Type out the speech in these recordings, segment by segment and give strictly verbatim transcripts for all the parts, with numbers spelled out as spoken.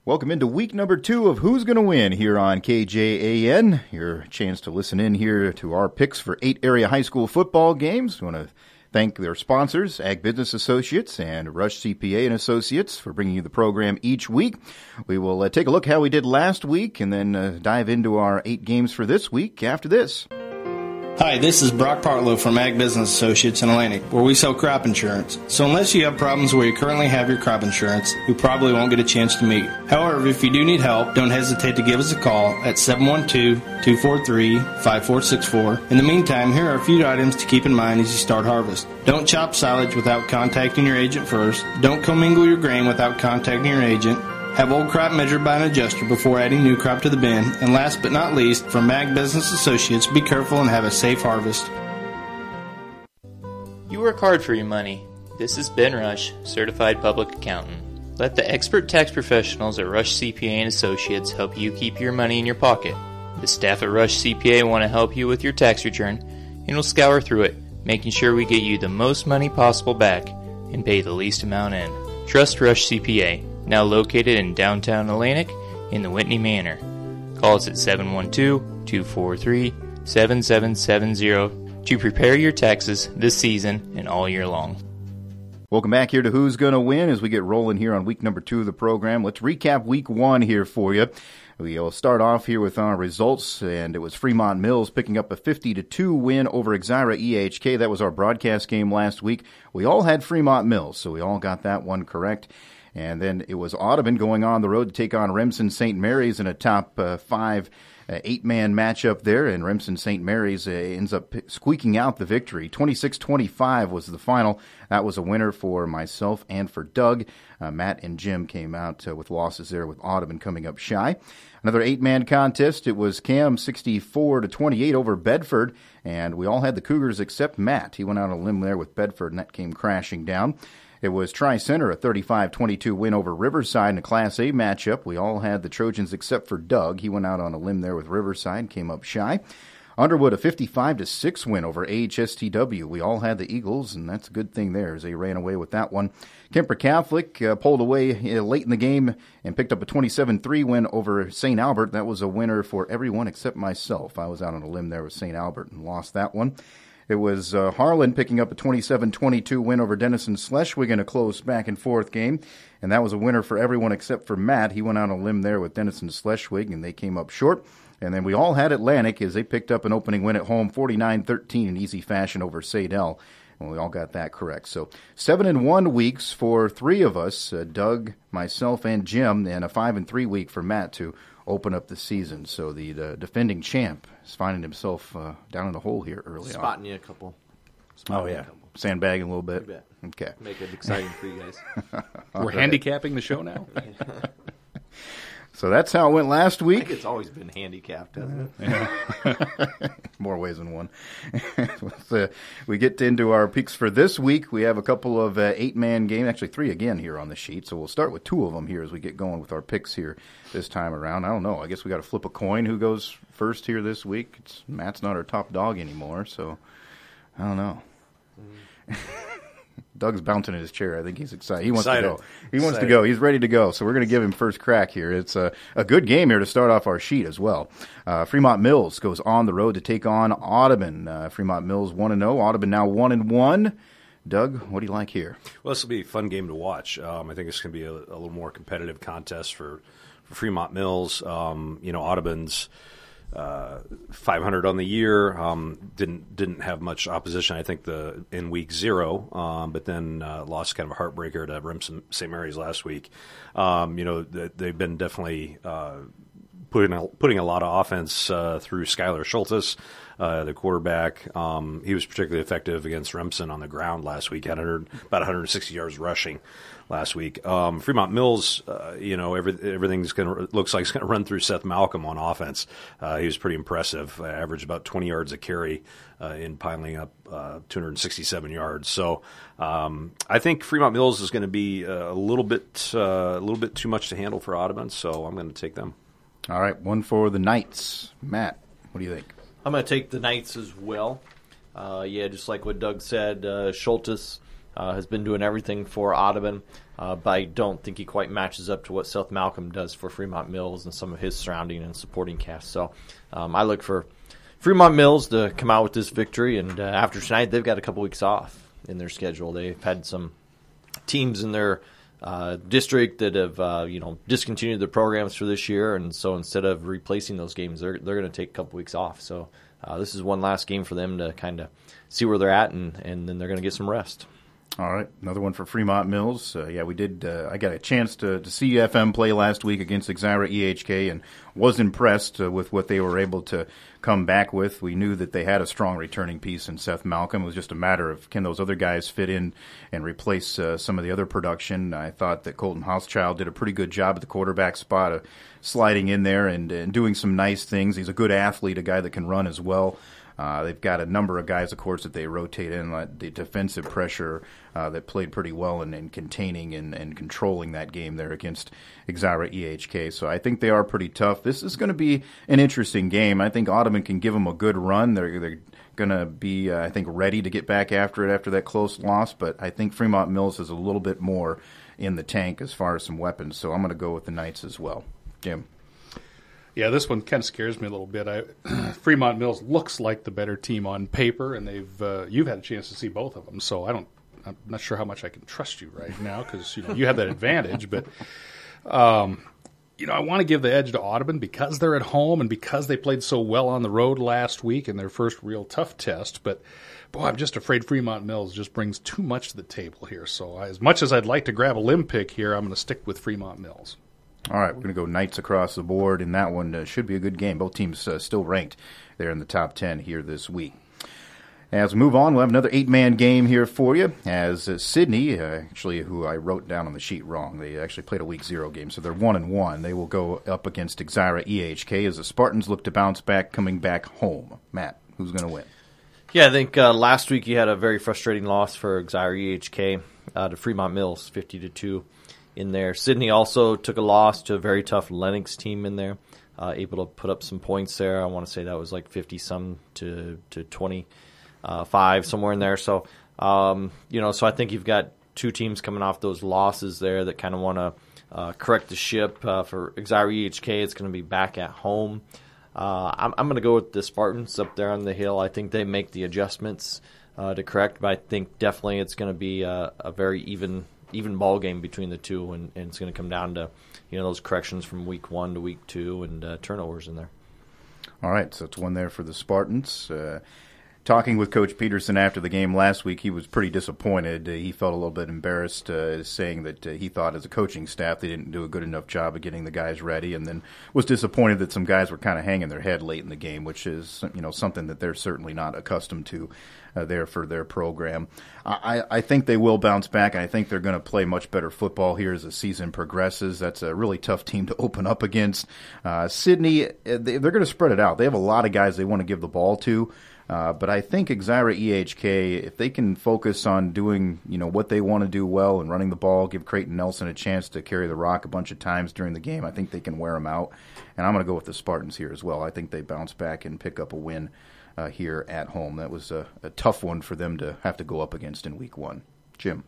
Welcome into week number two of Who's Gonna Win here on K J A N. Your chance to listen in here to our picks for eight area high school football games. We want to thank their sponsors, Ag Business Associates and Rush C P A and Associates, for bringing you the program each week. We will uh, take a look how we did last week and then uh, dive into our eight games for this week after this. Hi, this is Brock Partlow from Ag Business Associates in Atlantic, where we sell crop insurance. So unless you have problems where you currently have your crop insurance, we probably won't get a chance to meet. However, if you do need help, don't hesitate to give us a call at seven one two, two four three, five four six four. In the meantime, here are a few items to keep in mind as you start harvest. Don't chop silage without contacting your agent first. Don't commingle your grain without contacting your agent. Have old crop measured by an adjuster before adding new crop to the bin. And last but not least, from Ag Business Associates, be careful and have a safe harvest. You work hard for your money. This is Ben Rush, Certified Public Accountant. Let the expert tax professionals at Rush C P A and Associates help you keep your money in your pocket. The staff at Rush C P A want to help you with your tax return, and will scour through it, making sure we get you the most money possible back and pay the least amount in. Trust Rush C P A. Now located in downtown Atlantic in the Whitney Manor. Call us at seven one two, two four three, seven seven seven zero to prepare your taxes this season and all year long. Welcome back here to Who's Gonna Win as we get rolling here on week number two of the program. Let's recap week one here for you. We'll start off here with our results, and it was Fremont Mills picking up a fifty to two win over Exira E H K. That was our broadcast game last week. We all had Fremont Mills, so we all got that one correct. And then it was Audubon going on the road to take on Remsen Saint Mary's in a top uh, five, uh, eight-man matchup there. And Remsen Saint Mary's uh, ends up squeaking out the victory. twenty-six twenty-five was the final. That was a winner for myself and for Doug. Uh, Matt and Jim came out uh, with losses there, with Audubon coming up shy. Another eight-man contest. It was Cam sixty-four to twenty-eight over Bedford. And we all had the Cougars except Matt. He went out on a limb there with Bedford, and that came crashing down. It was Tri-Center, a thirty-five twenty-two win over Riverside in a Class A matchup. We all had the Trojans except for Doug. He went out on a limb there with Riverside, came up shy. Underwood, a fifty-five to six win over A H S T W. We all had the Eagles, and that's a good thing there as they ran away with that one. Kemper Catholic uh, pulled away uh, late in the game and picked up a twenty-seven three win over Saint Albert. That was a winner for everyone except myself. I was out on a limb there with Saint Albert and lost that one. It was uh, Harlan picking up a twenty-seven twenty-two win over Denison Schleswig in a close back-and-forth game, and that was a winner for everyone except for Matt. He went out on a limb there with Denison Schleswig, and they came up short. And then we all had Atlantic as they picked up an opening win at home, forty-nine thirteen in easy fashion over Sadell, and we all got that correct. So seven and one weeks for three of us, uh, Doug, myself, and Jim, and a five and three week for Matt to open up the season. So the, the defending champ is finding himself uh, down in the hole here early Spotting on. Spotting you a couple. Spotting oh, yeah. A couple. Sandbagging a little bit. You bet. Okay. Make it exciting for you guys. We're right. handicapping the show now. So that's how it went last week. I think it's always been handicapped, hasn't it? Yeah. More ways than one. So we get into our picks for this week. We have a couple of uh, eight-man games, actually three again here on the sheet. So we'll start with two of them here as we get going with our picks here this time around. I don't know. I guess we got to flip a coin who goes first here this week. It's, Matt's not our top dog anymore, so I don't know. Mm. Doug's bouncing in his chair. I think he's excited. He wants excited. to go. He wants excited. to go. He's ready to go. So we're going to give him first crack here. It's a, a good game here to start off our sheet as well. Uh, Fremont Mills goes on the road to take on Audubon. Uh, Fremont Mills one and oh. Audubon now one and one. Doug, what do you like here? Well, this will be a fun game to watch. Um, I think it's going to be a, a little more competitive contest for, for Fremont Mills. Um, you know, Audubon's Uh, five hundred on the year, um, didn't didn't have much opposition. I think the in week zero, um, but then uh, lost kind of a heartbreaker to Remsen Saint Mary's last week. Um, you know, th- they've been definitely uh, putting a, putting a lot of offense uh, through Skylar Schultes, uh, the quarterback. Um, he was particularly effective against Remsen on the ground last week. Had one hundred, about one hundred sixty yards rushing last week. Um, Fremont Mills, uh, you know, every, everything's going to looks like it's going to run through Seth Malcolm on offense. Uh, he was pretty impressive. Uh, averaged about twenty yards a carry uh, in piling up uh, two hundred sixty-seven yards. So um, I think Fremont Mills is going to be a little bit uh, a little bit too much to handle for Audubon. So I'm going to take them. All right, one for the Knights. Matt, what do you think? I'm going to take the Knights as well. Uh, yeah, just like what Doug said, uh, Schultes uh, has been doing everything for Audubon. uh, but I don't think he quite matches up to what South Malcolm does for Fremont Mills and some of his surrounding and supporting cast. So um, I look for Fremont Mills to come out with this victory, and uh, after tonight, they've got a couple weeks off in their schedule. They've had some teams in their uh, district that have uh, you know discontinued their programs for this year, and so instead of replacing those games, they're they're going to take a couple weeks off. So uh, this is one last game for them to kind of see where they're at, and, and then they're going to get some rest. All right, another one for Fremont Mills. Uh, yeah, we did. Uh, I got a chance to, to see F M play last week against Exira E H K and was impressed uh, with what they were able to come back with. We knew that they had a strong returning piece in Seth Malcolm. It was just a matter of can those other guys fit in and replace uh, some of the other production. I thought that Colton Hauschild did a pretty good job at the quarterback spot of sliding in there and, and doing some nice things. He's a good athlete, a guy that can run as well. Uh, they've got a number of guys, of course, that they rotate in, like the defensive pressure uh, that played pretty well in, in containing and, and controlling that game there against Exira E H K. So I think they are pretty tough. This is going to be an interesting game. I think Audubon can give them a good run. They're, they're going to be, uh, I think, ready to get back after it after that close loss. But I think Fremont Mills has a little bit more in the tank as far as some weapons. So I'm going to go with the Knights as well. Jim? Yeah, this one kind of scares me a little bit. I, Fremont Mills looks like the better team on paper, and they've uh, you've had a chance to see both of them. So I don't, I'm not sure how much I can trust you right now because you know you have that advantage. But um, you know, I want to give the edge to Audubon because they're at home and because they played so well on the road last week in their first real tough test. But boy, I'm just afraid Fremont Mills just brings too much to the table here. So I, as much as I'd like to grab a limb pick here, I'm going to stick with Fremont Mills. All right, we're going to go Knights across the board, and that one uh, should be a good game. Both teams uh, still ranked there in the top ten here this week. As we move on, we'll have another eight-man game here for you, as uh, Sydney, uh, actually, who I wrote down on the sheet wrong, they actually played a week zero game, so they're one and one. They will go up against Exira E H K as the Spartans look to bounce back, coming back home. Matt, who's going to win? Yeah, I think uh, last week you had a very frustrating loss for Exira E H K uh, to Fremont Mills, fifty to two. In there. Sydney also took a loss to a very tough Lennox team in there, uh, able to put up some points there. I want to say that was like fifty-some to to twenty-five, somewhere in there. So, um, you know, so I think you've got two teams coming off those losses there that kind of want to uh, correct the ship. Uh, for Exira E H K, it's going to be back at home. Uh, I'm, I'm going to go with the Spartans up there on the hill. I think they make the adjustments uh, to correct, but I think definitely it's going to be a, a very even even ball game between the two, and, and it's going to come down to, you know, those corrections from week one to week two and uh, turnovers in there. All right, so it's one there for the Spartans. Uh, talking with Coach Peterson after the game last week, he was pretty disappointed. Uh, he felt a little bit embarrassed, uh, saying that uh, he thought as a coaching staff they didn't do a good enough job of getting the guys ready, and then was disappointed that some guys were kind of hanging their head late in the game, which is, you know, something that they're certainly not accustomed to uh, there for their program. I, I think they will bounce back, and I think they're going to play much better football here as the season progresses. That's a really tough team to open up against. Uh, Sydney, they, they're going to spread it out. They have a lot of guys they want to give the ball to. Uh, but I think Exira E H K, if they can focus on doing, you know, what they want to do well and running the ball, give Creighton Nelson a chance to carry the rock a bunch of times during the game, I think they can wear them out. And I'm going to go with the Spartans here as well. I think they bounce back and pick up a win uh, here at home. That was a, a tough one for them to have to go up against in week one. Jim?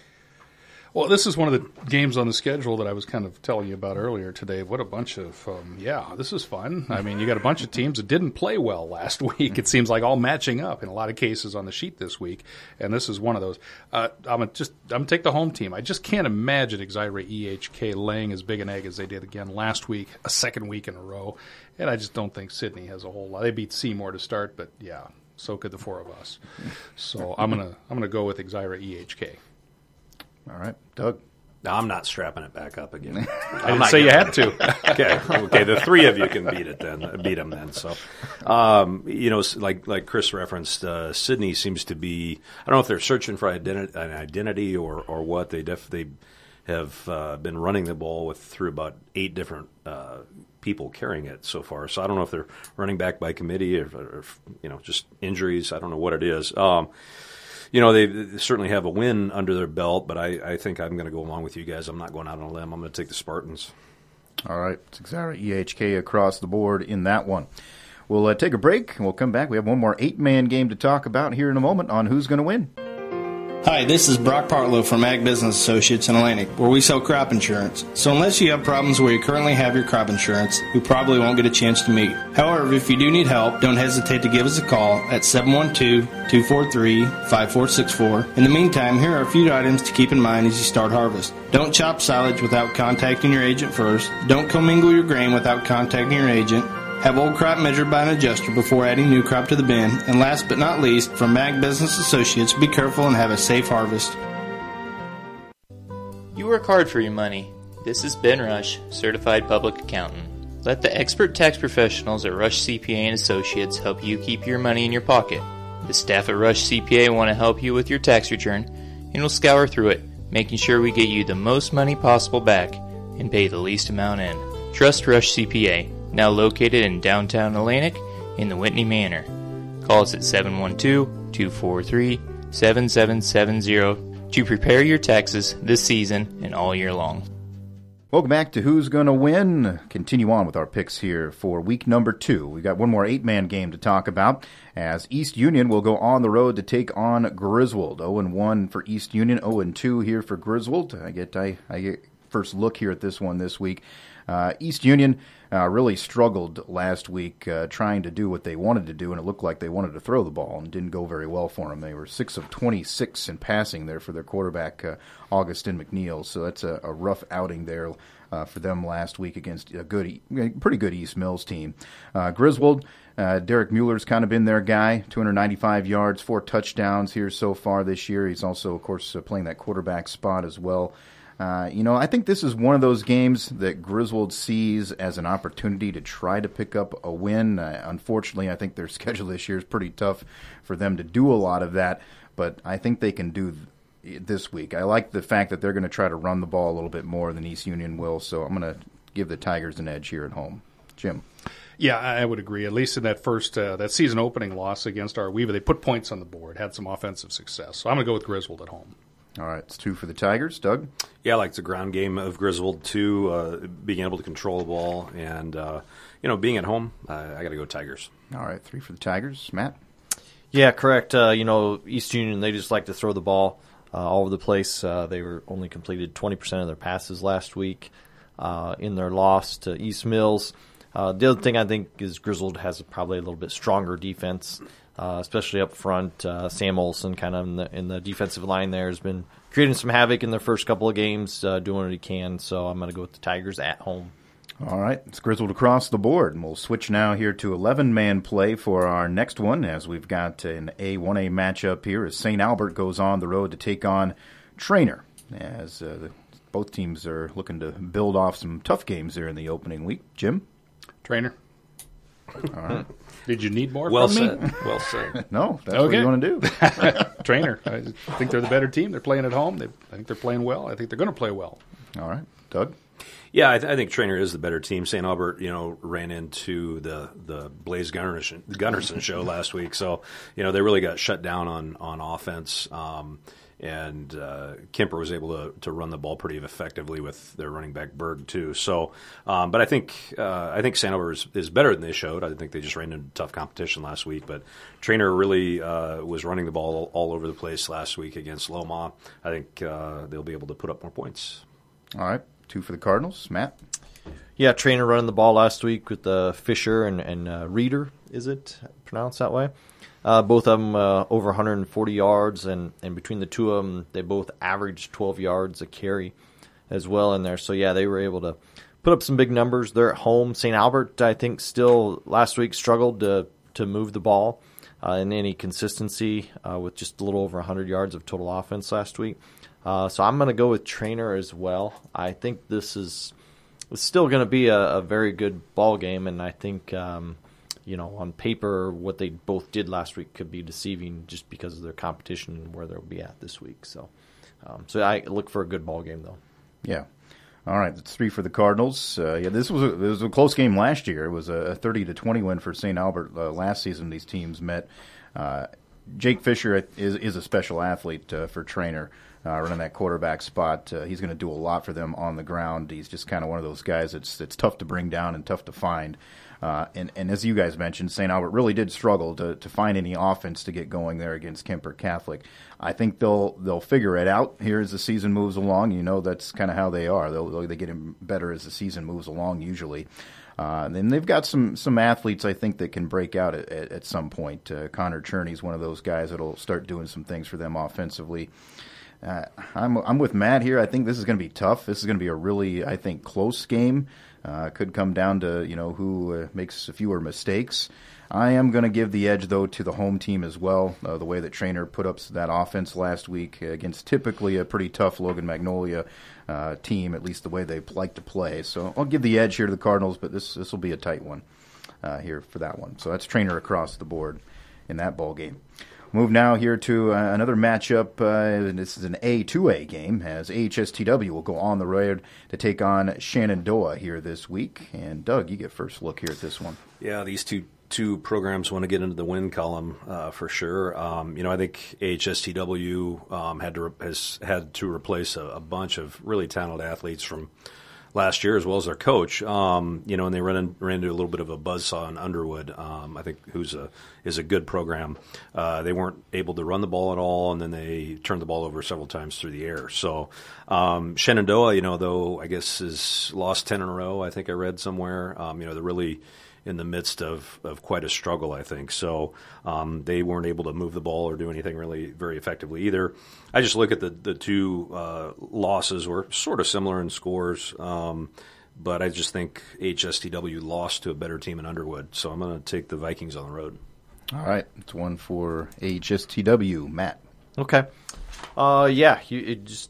Well, this is one of the games on the schedule that I was kind of telling you about earlier today. What a bunch of, um, yeah, this is fun. I mean, you got a bunch of teams that didn't play well last week. It seems like all matching up in a lot of cases on the sheet this week, and this is one of those. Uh, I'm gonna just, I'm gonna take the home team. I just can't imagine Exira E H K laying as big an egg as they did again last week, a second week in a row, and I just don't think Sydney has a whole lot. They beat Seymour to start, but yeah, so could the four of us. So I'm gonna, I'm gonna go with Exira E H K. All right, Doug. No, I'm not strapping it back up again. I didn't say you had to. okay, okay. The three of you can beat it then. Beat them then. So, um, you know, like like Chris referenced, uh, Sydney seems to be. I don't know if they're searching for identi- an identity or or what. They definitely have uh, been running the ball with through about eight different uh, people carrying it so far. So I don't know if they're running back by committee or, or you know just injuries. I don't know what it is. Um, You know, they, they certainly have a win under their belt, but I, I think I'm going to go along with you guys. I'm not going out on a limb. I'm going to take the Spartans. All right. It's Exira E H K across the board in that one. We'll uh, take a break, and we'll come back. We have one more eight-man game to talk about here in a moment on Who's Going to Win. Hi, this is Brock Partlow from Ag Business Associates in Atlantic, where we sell crop insurance. So unless you have problems where you currently have your crop insurance, we probably won't get a chance to meet. However, if you do need help, don't hesitate to give us a call at seven one two, two four three, five four six four. In the meantime, here are a few items to keep in mind as you start harvest. Don't chop silage without contacting your agent first. Don't commingle your grain without contacting your agent. Have old crop measured by an adjuster before adding new crop to the bin. And last but not least, from Ag Business Associates, be careful and have a safe harvest. You work hard for your money. This is Ben Rush, Certified Public Accountant. Let the expert tax professionals at Rush C P A and Associates help you keep your money in your pocket. The staff at Rush C P A want to help you with your tax return, and will scour through it, making sure we get you the most money possible back and pay the least amount in. Trust Rush C P A, now located in downtown Atlantic in the Whitney Manor. Call us at seven one two, two four three, seven seven seven zero to prepare your taxes this season and all year long. Welcome back to Who's Gonna Win. Continue on with our picks here for week number two. We've got one more eight-man game to talk about as East Union will go on the road to take on Griswold. oh and one for East Union, oh and two here for Griswold. I get I, I get first look here at this one this week. Uh, East Union uh, really struggled last week uh, trying to do what they wanted to do, and it looked like they wanted to throw the ball, and didn't go very well for them. They were six of twenty-six in passing there for their quarterback, uh, Augustin McNeil, so that's a, a rough outing there uh, for them last week against a good, pretty good East Mills team. Uh, Griswold, uh, Derek Mueller's kind of been their guy, two hundred ninety-five yards, four touchdowns here so far this year. He's also, of course, uh, playing that quarterback spot as well. Uh, you know, I think this is one of those games that Griswold sees as an opportunity to try to pick up a win. Uh, unfortunately, I think their schedule this year is pretty tough for them to do a lot of that, but I think they can do th- this week. I like the fact that they're going to try to run the ball a little bit more than East Union will, so I'm going to give the Tigers an edge here at home. Jim? Yeah, I would agree. At least in that first, uh, that season opening loss against our Weaver, they put points on the board, had some offensive success. So I'm going to go with Griswold at home. All right, it's two for the Tigers. Doug? Yeah, I like the ground game of Griswold, too, uh, being able to control the ball and, uh, you know, being at home. Uh, I got to go Tigers. All right, three for the Tigers. Matt? Yeah, correct. Uh, you know, East Union, they just like to throw the ball uh, all over the place. Uh, they were only completed twenty percent of their passes last week uh, in their loss to East Mills. Uh, the other thing I think is Griswold has probably a little bit stronger defense. Uh, especially up front. Uh, Sam Olson kind of in the, in the defensive line there has been creating some havoc in their first couple of games, uh, doing what he can. So I'm going to go with the Tigers at home. All right, it's Griswold across the board. And we'll switch now here to eleven-man play for our next one, as we've got an A one A matchup here as Saint Albert goes on the road to take on Trainer, as uh, the, both teams are looking to build off some tough games there in the opening week. Jim? Trainer. All right. Did you need more Well from said. me? Well said. No, that's Okay. what you want to do. Trainer. I think they're the better team. They're playing at home. They, I think they're playing well. I think they're going to play well. All right. Doug? Yeah, I, th- I think Trainer is the better team. Saint Albert, you know, ran into the the Blaze Gunnerson, Gunnerson show last week, so you know they really got shut down on on offense. Um, and uh, Kemper was able to to run the ball pretty effectively with their running back Berg too. So, um, but I think uh, I think Saint Albert is, is better than they showed. I think they just ran into tough competition last week. But Trainer really uh, was running the ball all over the place last week against Loma. I think uh, they'll be able to put up more points. All right. Two for the Cardinals. Matt? Yeah, Trainer running the ball last week with uh, Fisher and, and uh, Reeder, is it pronounced that way? Uh, both of them uh, over one hundred forty yards, and, and between the two of them, they both averaged twelve yards a carry as well in there. So, yeah, they were able to put up some big numbers. They're at home. Saint Albert, I think, still last week struggled to, to move the ball uh, in any consistency uh, with just a little over one hundred yards of total offense last week. Uh, so I'm going to go with Trainer as well. I think this is it's still going to be a, a very good ball game, and I think um, you know on paper what they both did last week could be deceiving just because of their competition and where they'll be at this week. So, um, so I look for a good ball game though. Yeah. All right, that's three for the Cardinals. Uh, yeah, this was a, it was a close game last year. It was a thirty to twenty win for Saint Albert uh, last season. These teams met. Uh, Jake Fisher is is a special athlete uh, for Trainer. uh, running that quarterback spot. Uh, he's going to do a lot for them on the ground. He's just kind of one of those guys that's it's tough to bring down and tough to find. Uh, and, and as you guys mentioned, Saint Albert really did struggle to, to find any offense to get going there against Kemper Catholic. I think they'll they'll figure it out here as the season moves along. You know, that's kind of how they are. They'll, they get better as the season moves along usually. Uh, and then they've got some, some athletes, I think, that can break out at, at, at some point. Uh, Connor Cherney's one of those guys that'll start doing some things for them offensively. Uh, I'm I'm with Matt here. I think this is going to be tough. This is going to be a really, I think, close game. Uh, could come down to, you know, who uh, makes fewer mistakes. I am going to give the edge, though, to the home team as well. Uh, the way that Trainer put up that offense last week against typically a pretty tough Logan Magnolia uh, team, at least the way they like to play. So I'll give the edge here to the Cardinals, but this this will be a tight one uh, here for that one. So that's Trainer across the board in that ball game. Move now here to uh, another matchup. Uh, this is an A two A game, as A H S T W will go on the road to take on Shenandoah here this week. And Doug, you get first look here at this one. Yeah, these two two programs want to get into the win column uh, for sure. Um, you know, I think A H S T W um, had to re- has had to replace a, a bunch of really talented athletes from last year, as well as their coach. Um, you know, and they ran, in, ran into a little bit of a buzzsaw in Underwood. Um, I think who's a is a good program. Uh, they weren't able to run the ball at all, and then they turned the ball over several times through the air. So um, Shenandoah, you know, though I guess has lost ten in a row. I think I read somewhere. Um, you know, they're really in the midst of, of quite a struggle, I think. So um, they weren't able to move the ball or do anything really very effectively either. I just look at the, the two uh, losses were sort of similar in scores, um, but I just think H S T W lost to a better team in Underwood. So I'm going to take the Vikings on the road. All right. It's one for H S T W. Matt. Okay. Uh, yeah, you, it just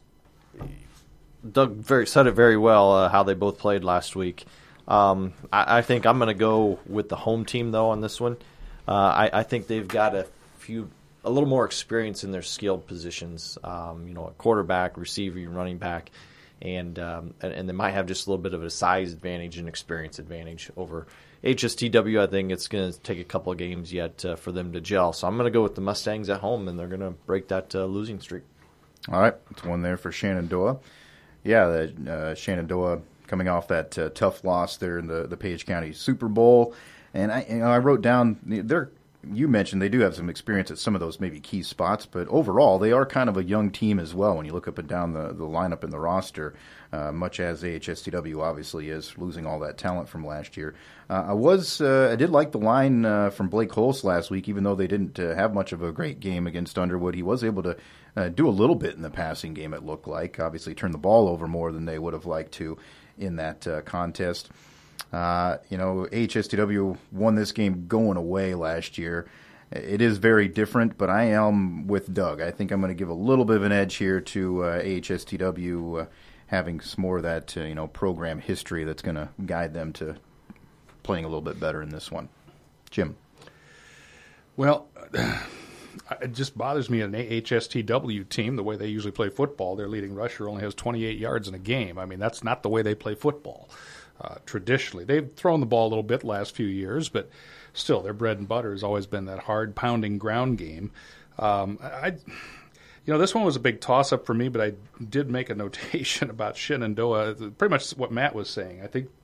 Doug very, said it very well uh, how they both played last week. Um, I, I think I'm going to go with the home team, though, on this one. Uh, I, I think they've got a few, a little more experience in their skilled positions, um, you know, a quarterback, receiver, running back, and, um, and and they might have just a little bit of a size advantage and experience advantage over H S T W. I think it's going to take a couple of games yet uh, for them to gel. So I'm going to go with the Mustangs at home, and they're going to break that uh, losing streak. All right. It's one there for Shenandoah. Yeah, the uh, Shenandoah coming off that uh, tough loss there in the, the Page County Super Bowl. And I, you know, I wrote down, they're, you mentioned they do have some experience at some of those maybe key spots, but overall they are kind of a young team as well when you look up and down the, the lineup in the roster, uh, much as A H S T W obviously is, losing all that talent from last year. Uh, I was, uh, I did like the line uh, from Blake Holst last week, even though they didn't uh, have much of a great game against Underwood. He was able to uh, do a little bit in the passing game, it looked like. Obviously turned the ball over more than they would have liked to in that uh, contest. Uh, you know, H S T W won this game going away last year. It is very different, but I am with Doug. I think I'm going to give a little bit of an edge here to uh, H S T W uh, having some more of that, uh, you know, program history that's going to guide them to playing a little bit better in this one. Jim. Well, it just bothers me an H S T W team, the way they usually play football. Their leading rusher only has twenty-eight yards in a game. I mean, that's not the way they play football uh, traditionally. They've thrown the ball a little bit the last few years, but still, their bread and butter has always been that hard, pounding ground game. Um, I, you know, this one was a big toss-up for me, but I did make a notation about Shenandoah, pretty much what Matt was saying. I think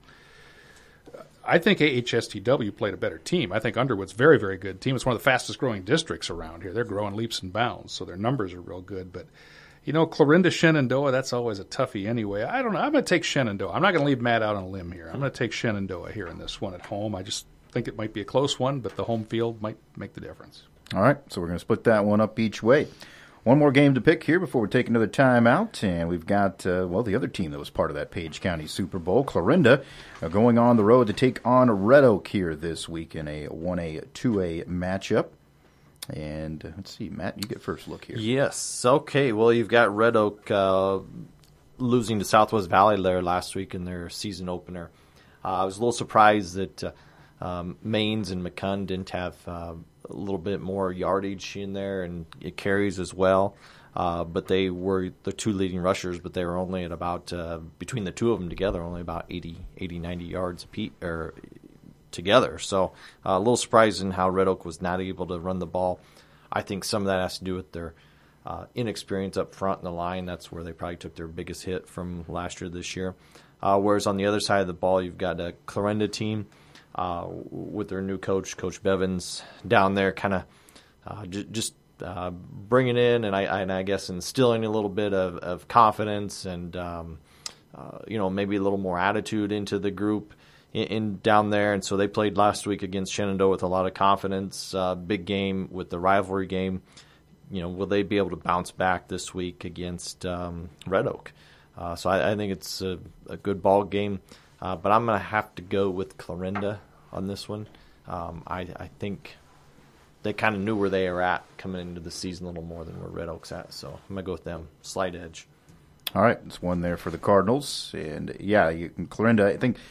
I think A H S T W played a better team. I think Underwood's a very, very good team. It's one of the fastest-growing districts around here. They're growing leaps and bounds, so their numbers are real good. But, you know, Clarinda Shenandoah, that's always a toughie anyway. I don't know. I'm going to take Shenandoah. I'm not going to leave Matt out on a limb here. I'm going to take Shenandoah here in this one at home. I just think it might be a close one, but the home field might make the difference. All right, so we're going to split that one up each way. One more game to pick here before we take another timeout, and we've got, uh, well, the other team that was part of that Page County Super Bowl, Clarinda, uh, going on the road to take on Red Oak here this week in a one A, two A matchup. And uh, let's see, Matt, you get first look here. Yes, okay. Well, you've got Red Oak uh, losing to Southwest Valley there last week in their season opener. Uh, I was a little surprised that uh, um, Maines and McCunn didn't have uh, a little bit more yardage in there, and it carries as well. Uh, but they were the two leading rushers, but they were only at about, uh, between the two of them together, only about eighty, ninety yards apiece, or together. So uh, a little surprising how Red Oak was not able to run the ball. I think some of that has to do with their uh, inexperience up front in the line. That's where they probably took their biggest hit from last year this year. Uh, whereas on the other side of the ball, you've got a Clarinda team uh, with their new coach, Coach Bevins, down there kind of uh, j- just uh, bringing in and I, I, and I guess instilling a little bit of, of confidence and, um, uh, you know, maybe a little more attitude into the group in, in down there. And so they played last week against Shenandoah with a lot of confidence, uh, big game with the rivalry game. You know, will they be able to bounce back this week against um, Red Oak? Uh, so I, I think it's a, a good ball game, uh, but I'm going to have to go with Clarinda on this one. Um, I, I think they kind of knew where they were at coming into the season a little more than where Red Oak's at, so I'm going to go with them. Slight edge. All right, it's one there for the Cardinals. And, yeah, you, Clarinda, I think,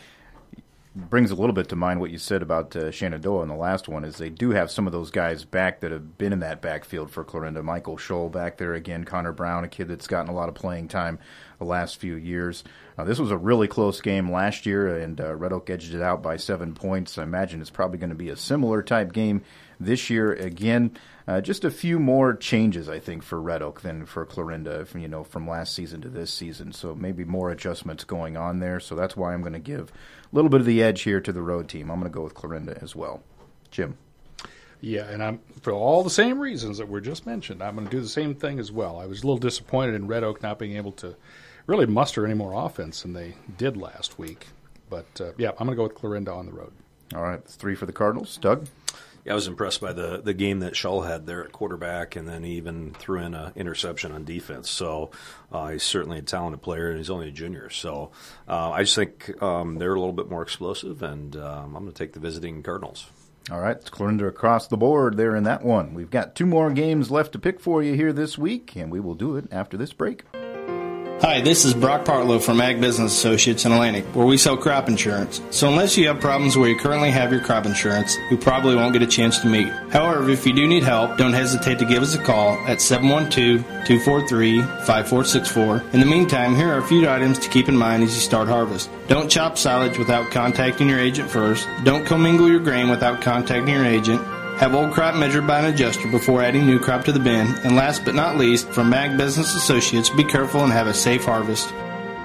brings a little bit to mind what you said about uh, Shenandoah in the last one, is they do have some of those guys back that have been in that backfield for Clarinda. Michael Scholl back there again, Connor Brown, a kid that's gotten a lot of playing time the last few years. Uh, this was a really close game last year, and uh, Red Oak edged it out by seven points. I imagine it's probably going to be a similar type game this year again. Uh, just a few more changes, I think, for Red Oak than for Clarinda, you know, from last season to this season. So maybe more adjustments going on there. So that's why I'm going to give a little bit of the edge here to the road team. I'm going to go with Clarinda as well. Jim. Yeah, and I'm for all the same reasons that were just mentioned, I'm going to do the same thing as well. I was a little disappointed in Red Oak not being able to really muster any more offense than they did last week. But, uh, yeah, I'm going to go with Clarinda on the road. All right, that's three for the Cardinals. Doug? Yeah, I was impressed by the, the game that Scholl had there at quarterback, and then he even threw in an interception on defense. So uh, he's certainly a talented player, and he's only a junior. So uh, I just think um, they're a little bit more explosive, and um, I'm going to take the visiting Cardinals. All right, it's Clarinda across the board there in that one. We've got two more games left to pick for you here this week, and we will do it after this break. Hi, this is Brock Partlow from Ag Business Associates in Atlantic, where we sell crop insurance. So unless you have problems where you currently have your crop insurance, we probably won't get a chance to meet. However, if you do need help, don't hesitate to give us a call at seven one two, two four three, five four six four. In the meantime, here are a few items to keep in mind as you start harvest. Don't chop silage without contacting your agent first. Don't commingle your grain without contacting your agent. Have old crop measured by an adjuster before adding new crop to the bin. And last but not least, from Ag Business Associates, be careful and have a safe harvest.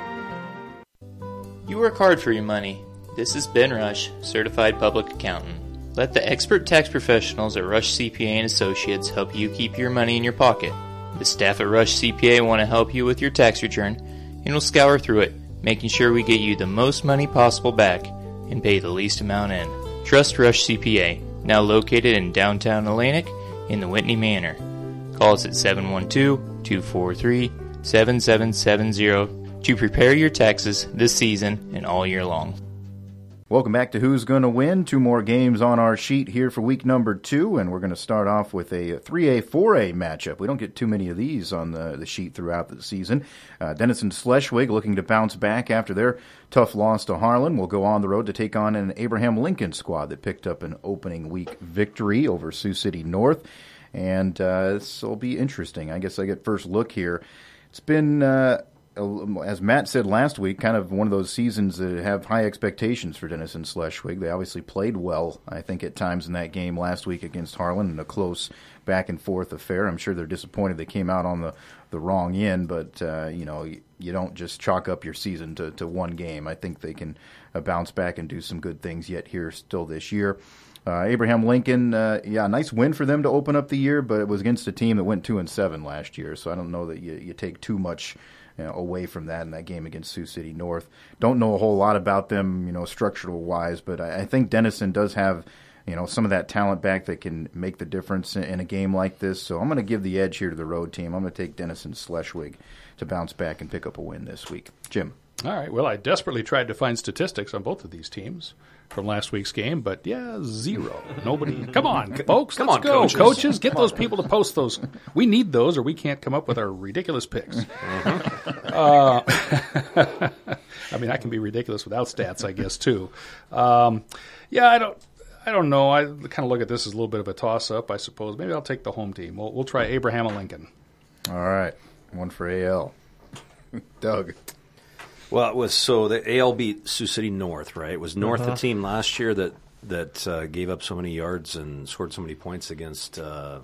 You work hard for your money. This is Ben Rush, Certified Public Accountant. Let the expert tax professionals at Rush C P A and Associates help you keep your money in your pocket. The staff at Rush C P A want to help you with your tax return, and will scour through it, making sure we get you the most money possible back and pay the least amount in. Trust Rush C P A. Now located in downtown Atlantic in the Whitney Manor. Call us at seven one two, two four three, seven seven seven zero to prepare your taxes this season and all year long. Welcome back to Who's Gonna Win. Two more games on our sheet here for week number two, and we're going to start off with a three A, four A matchup. We don't get too many of these on the, the sheet throughout the season. Uh, Denison Schleswig looking to bounce back after their tough loss to Harlan. Will go on the road to take on an Abraham Lincoln squad that picked up an opening week victory over Sioux City North. And uh, this will be interesting. I guess I get first look here. It's been... Uh, as Matt said last week, kind of one of those seasons that have high expectations for Denison Schleswig. They obviously played well, I think, at times in that game last week against Harlan in a close back-and-forth affair. I'm sure they're disappointed they came out on the, the wrong end, but, uh, you know, you, you don't just chalk up your season to, to one game. I think they can uh, bounce back and do some good things yet here still this year. Uh, Abraham Lincoln, uh, yeah, nice win for them to open up the year, but it was against a team that went two and seven last year, so I don't know that you, you take too much You know, away from that in that game against Sioux City North. Don't know a whole lot about them, you know, structural-wise, but I, I think Denison does have, you know, some of that talent back that can make the difference in, in a game like this. So I'm going to give the edge here to the road team. I'm going to take Denison Schleswig to bounce back and pick up a win this week. Jim. All right. Well, I desperately tried to find statistics on both of these teams from last week's game, but yeah, zero. Nobody. Come on, folks. Come let's on, go. coaches. Coaches, get those people to post those. We need those, or we can't come up with our ridiculous picks. Mm-hmm. uh, I mean, I can be ridiculous without stats, I guess, too. Um, yeah, I don't. I don't know. I kind of look at this as a little bit of a toss-up, I suppose. Maybe I'll take the home team. We'll, we'll try Abraham Lincoln. All right, one for A L. Doug. Well, it was so the A L beat Sioux City North, right? It was North Uh-huh. the team last year that that uh, gave up so many yards and scored so many points against uh,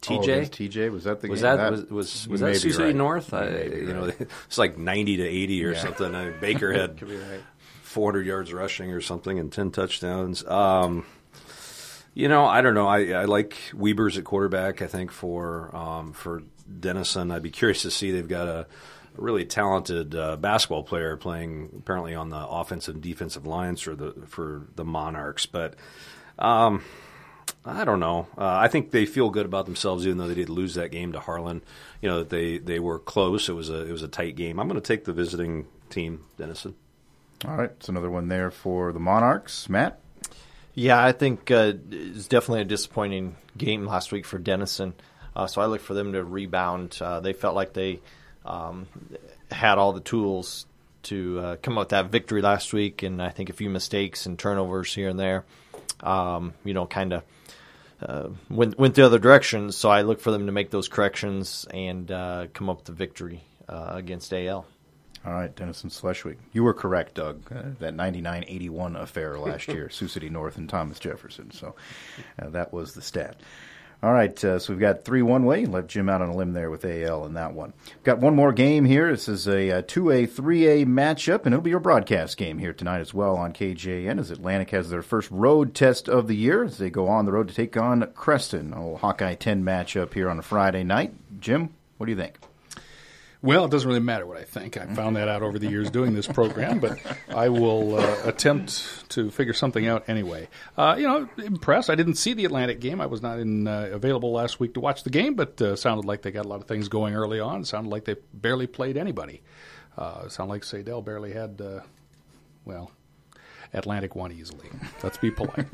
T J. Oh, against T J, was that the Was game? that, was was, was you may that be Sioux City right. North? You I, may be you know, right. it's like ninety to eighty or Yeah. something. I mean, Baker had Could be right. four hundred yards rushing or something and ten touchdowns. Um, you know, I don't know. I, I like Weber's at quarterback. I think for um, for Denison, I'd be curious to see. They've got a really talented uh, basketball player playing apparently on the offensive and defensive lines for the for the Monarchs, but. Um, I don't know. Uh, I think they feel good about themselves, even though they did lose that game to Harlan. You know that they, they were close. It was a it was a tight game. I'm going to take the visiting team, Denison. All right, it's another one there for the Monarchs. Matt? Yeah, I think uh, it's definitely a disappointing game last week for Denison. Uh, so I look for them to rebound. Uh, they felt like they um, had all the tools to uh, come up with that victory last week, and I think a few mistakes and turnovers here and there, um, you know, kind of uh, went went the other direction. So I look for them to make those corrections and uh, come up with the victory uh, against A L. All right, Denison Schleswig. You were correct, Doug. Uh, that ninety-nine eighty-one affair last year, Sioux City North and Thomas Jefferson. So uh, that was the stat. All right, uh, so we've got three one-way. Left Jim out on a limb there with A L in that one. Got one more game here. This is a, a two A, three A matchup, and it'll be your broadcast game here tonight as well on K J N as Atlantic has their first road test of the year as they go on the road to take on Creston. A little Hawkeye ten matchup here on a Friday night. Jim, what do you think? Well, it doesn't really matter what I think. I found that out over the years doing this program, but I will uh, attempt to figure something out anyway. Uh, you know, impressed. I didn't see the Atlantic game. I was not in, uh, available last week to watch the game, but uh, sounded like they got a lot of things going early on. Sounded like they barely played anybody. Uh, sounded like Sadell barely had, uh, well, Atlantic won easily. Let's be polite.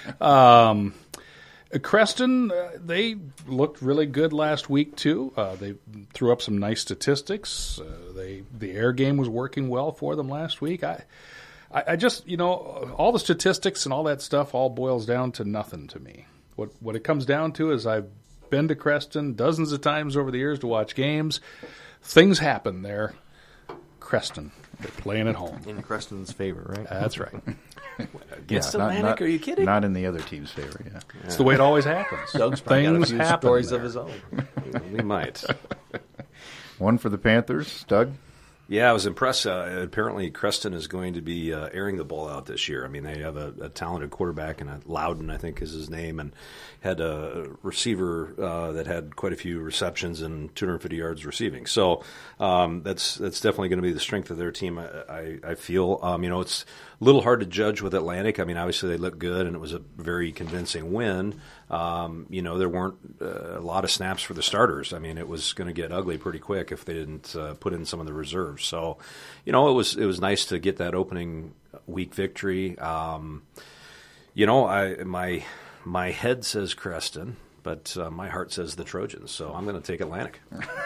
Um Creston, uh, they looked really good last week too. Uh, they threw up some nice statistics. Uh, they the air game was working well for them last week. I, I, I just you know all the statistics and all that stuff all boils down to nothing to me. What what it comes down to is I've been to Creston dozens of times over the years to watch games. Things happen there. Creston, they're playing at home. In Creston's favor, right? That's right. Against Yeah, not- Atlantic? not- Are you kidding? Not in the other team's favor, yeah. It's the way it always happens. Doug's probably got a Things few happen stories there. of his own. We might. One for the Panthers. Doug? Yeah, I was impressed. Uh, apparently, Creston is going to be uh, airing the ball out this year. I mean, they have a, a talented quarterback, and a Loudon, I think, is his name, and had a receiver uh, that had quite a few receptions and two hundred fifty yards receiving. So um, that's that's definitely going to be the strength of their team. I, I, I feel. Um, you know, it's a little hard to judge with Atlantic. I mean, obviously they look good, and it was a very convincing win. Um, you know, there weren't uh, a lot of snaps for the starters. I mean, it was going to get ugly pretty quick if they didn't uh, put in some of the reserves. So, you know, it was it was nice to get that opening week victory. Um, you know, I my my head says Creston, but uh, my heart says the Trojans. So I'm going to take Atlantic.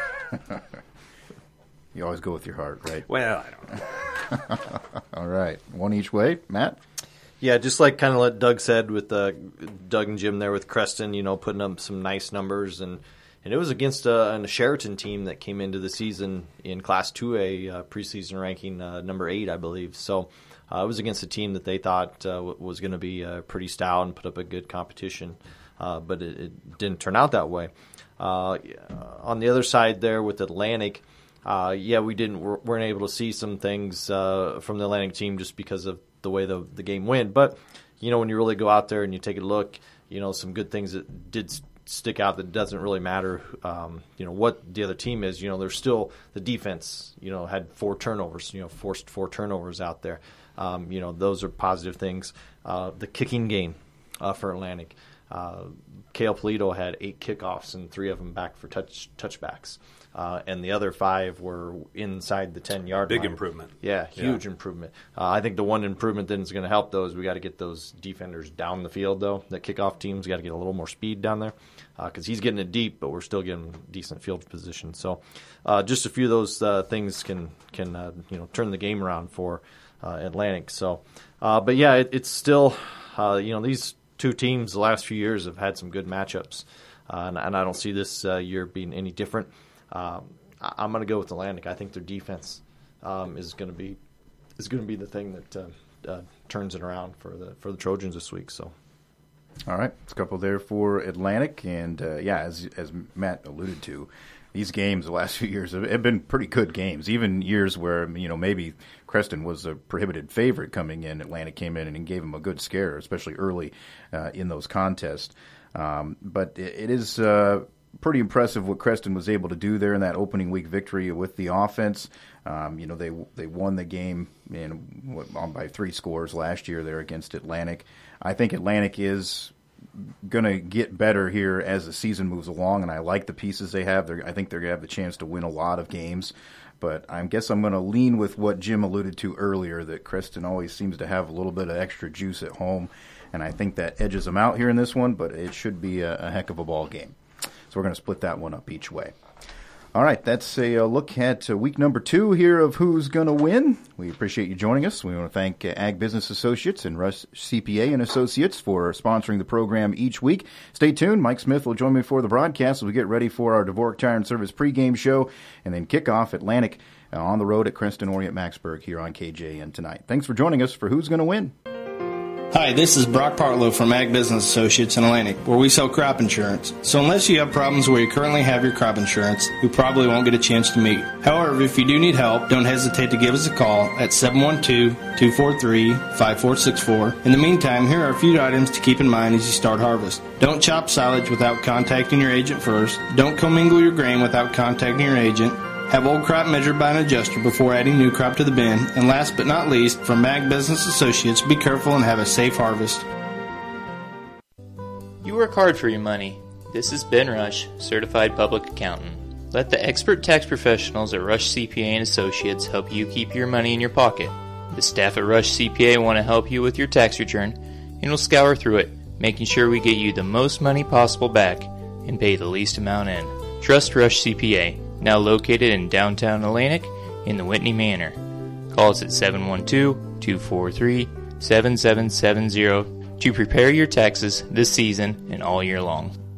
You always go with your heart, right? Well, I don't know. All right. One each way. Matt? Yeah, just like kind of what Doug said with uh, Doug and Jim there with Creston, you know, putting up some nice numbers. And, and it was against a, a Sheraton team that came into the season in Class two A uh, preseason ranking uh, number eight, I believe. So uh, it was against a team that they thought uh, w- was going to be uh, pretty stout and put up a good competition. Uh, but it, it didn't turn out that way. Uh, on the other side there with Atlantic, uh, yeah, we didn't weren't able to see some things uh, from the Atlantic team just because of the way the the game went. But, you know, when you really go out there and you take a look, you know, some good things that did stick out that doesn't really matter, um, you know, what the other team is. You know, there's still the defense, you know, had four turnovers, you know, forced four turnovers out there. Um, you know, those are positive things. Uh, the kicking game uh, for Atlantic. Uh, Cale Polito had eight kickoffs and three of them back for touch touchbacks. Uh, and the other five were inside the ten-yard line. Big improvement. Yeah, huge Yeah. improvement. Uh, I think the one improvement that is going to help, though, is we got to get those defenders down the field, though. That kickoff team's got to get a little more speed down there because uh, he's getting it deep, but we're still getting decent field position. So uh, just a few of those uh, things can, can uh, you know, turn the game around for uh, Atlantic. So, uh, But, yeah, it, it's still, uh, you know, these two teams the last few years have had some good matchups, uh, and, and I don't see this uh, year being any different. Um, I, I'm going to go with Atlantic. I think their defense um, is going to be is going to be the thing that uh, uh, turns it around for the for the Trojans this week. So, All right, it's a couple there for Atlantic, and uh, yeah, as as Matt alluded to, these games the last few years have, have been pretty good games. Even years where you know maybe Creston was a prohibited favorite coming in, Atlantic came in and gave them a good scare, especially early uh, in those contests. Um, but it, it is uh, pretty impressive what Creston was able to do there in that opening week victory with the offense. Um, you know they they won the game in what, on by three scores last year there against Atlantic. I think Atlantic is going to get better here as the season moves along, and I like the pieces they have. They're, I think they're going to have the chance to win a lot of games, but I guess I'm going to lean with what Jim alluded to earlier, that Creston always seems to have a little bit of extra juice at home, and I think that edges them out here in this one, but it should be a, a heck of a ball game. So we're going to split that one up each way. All right, that's a, a look at uh, week number two here of Who's Gonna Win. We appreciate you joining us. We want to thank uh, Ag Business Associates and Rush C P A and Associates for sponsoring the program each week. Stay tuned. Mike Smith will join me for the broadcast as we get ready for our Dvorak Tire and Service pregame show and then kick off Atlantic uh, on the road at Creston Orient Maxburg here on K J N tonight. Thanks for joining us for Who's Gonna Win. Hi, this is Brock Partlow from Ag Business Associates in Atlantic, where we sell crop insurance. So unless you have problems where you currently have your crop insurance, we probably won't get a chance to meet. However, if you do need help, don't hesitate to give us a call at seven one two, two four three, five four six four. In the meantime, here are a few items to keep in mind as you start harvest. Don't chop silage without contacting your agent first. Don't commingle your grain without contacting your agent. Have old crop measured by an adjuster before adding new crop to the bin. And last but not least, from Ag Business Associates, be careful and have a safe harvest. You work hard for your money. This is Ben Rush, Certified Public Accountant. Let the expert tax professionals at Rush C P A and Associates help you keep your money in your pocket. The staff at Rush C P A want to help you with your tax return, and we'll scour through it, making sure we get you the most money possible back and pay the least amount in. Trust Rush C P A. Now located in downtown Atlantic in the Whitney Manor. Call us at seven one two, two four three, seven seven seven zero to prepare your taxes this season and all year long.